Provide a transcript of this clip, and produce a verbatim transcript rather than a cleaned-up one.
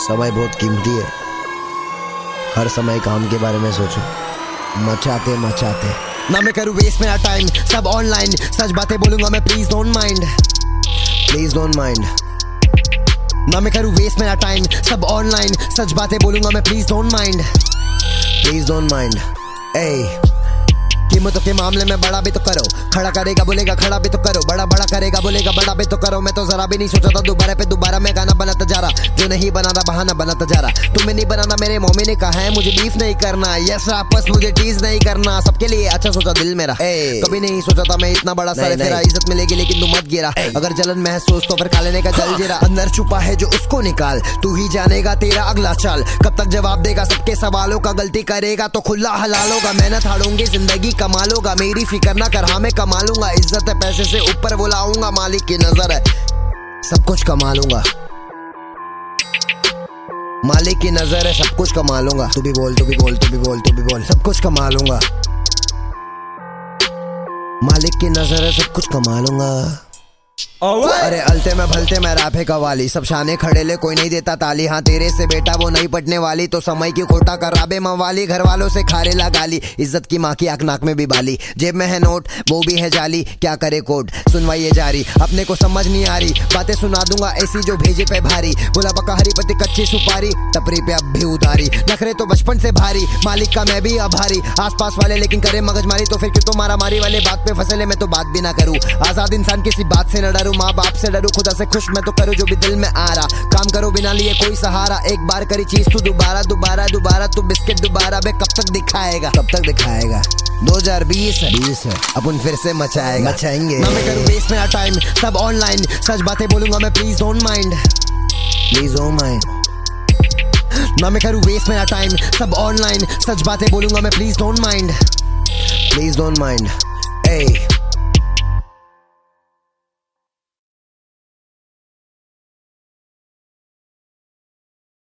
समय बहुत कीमती है। हर समय काम के बारे में सोचो। मचाते मचाते ना मैं करूँ वेस्ट मेरा टाइम, सब ऑनलाइन सच बातें बोलूंगा मैं, please don't mind, please don't mind. ना मैं करूँ वेस्ट मेरा टाइम, सब ऑनलाइन सच बातें बोलूंगा मैं, please don't mind, please don't mind. ए कीमतों के मामले में बड़ा भी तो करो, खड़ा करेगा बोलेगा खड़ा भी तो करो, बड़ा बड़ा करेगा बोलेगा बड़ा भी तो करो। मैं तो जरा भी नहीं सोचा था दोबारा पे दोबारा मैं गाना बनाता जा रहा, जो नहीं बनाना बहाना बनाता जा रहा। तुम्हें नहीं बनाना मेरे मम्मी ने कहा है, मुझे बीफ नहीं करना, यस आपस मुझे टीज नहीं करना, सबके लिए अच्छा सोचा दिल मेरा। कभी नहीं सोचा था मैं इतना बड़ा सारे तेरा इज्जत मिलेगी, लेकिन तू मत गिरा। अगर जलन महसूस तो फिर खा लेने का जल जीरा, अंदर छुपा है जो उसको निकाल, तू ही जानेगा तेरा अगला चाल, कब तक जवाब देगा सबके सवालों का, गलती करेगा तो खुला हलाल होगा, मेहनत हारूंगी जिंदगी कमा लूंगा, मेरी फिक्र ना कर हाँ मैं कमा लूंगा, इज्जत है पैसे से ऊपर वो लाऊंगा, मालिक की नजर है सब कुछ कमा लूंगा, मालिक की नजर है सब कुछ कमा लूंगा। तू भी बोल तू भी बोल तू भी बोल तू भी बोल, सब कुछ कमा लूंगा, मालिक की नजर है सब कुछ कमा लूंगा। अरे अलते में भलते में राफे कवाली, सब शाने खड़े ले कोई नहीं देता ताली, हाँ तेरे से बेटा वो नहीं पटने वाली, तो समय की खोटा कर राबे मवाली, घर वालों से खारे ला गाली, इज्जत की माँ की आंख नाक में भी बाली, जेब में है नोट वो भी है जाली, क्या करे कोड सुनवाइए जारी, अपने को समझ नहीं आ रही बातें सुना दूंगा ऐसी जो भेजे पे भारी, बोला पका हरी पत्ती कच्ची सुपारी, टपरी पे अब भी उतारी, नखरे तो बचपन से भारी, मालिक का मैं भी आभारी, आस पास वाले लेकिन करे मगजमारी, तो फिर क्यों तो मारा मारी वाले बात पे फंसे ले, मैं तो बात भी ना करूँ, आजाद इंसान किसी बात से न डरूं, माँ बाप से डरूं, खुदा से खुश मैं तो करूं जो भी दिल में आ रहा, काम करो बिना लिए कोई सहारा, एक बार करी चीज तू दोबारा दोबारा दोबारा, तू बिस्किट दोबारा बे कब तक दिखाएगा, कब तक दिखाएगा, दो हज़ार बीस है बीस है अपन फिर से मचाएगा, मचाएंगे ना मैं करूं वेस्ट मेरा टाइम, सब ऑनलाइन सच बातें बोलूंगा मैं, please don't mind, please don't mind. ना मैं करूं वेस्ट मेरा टाइम, सब ऑनलाइन सच बातें बोलूंगा मैं, please don't mind, please don't mind. A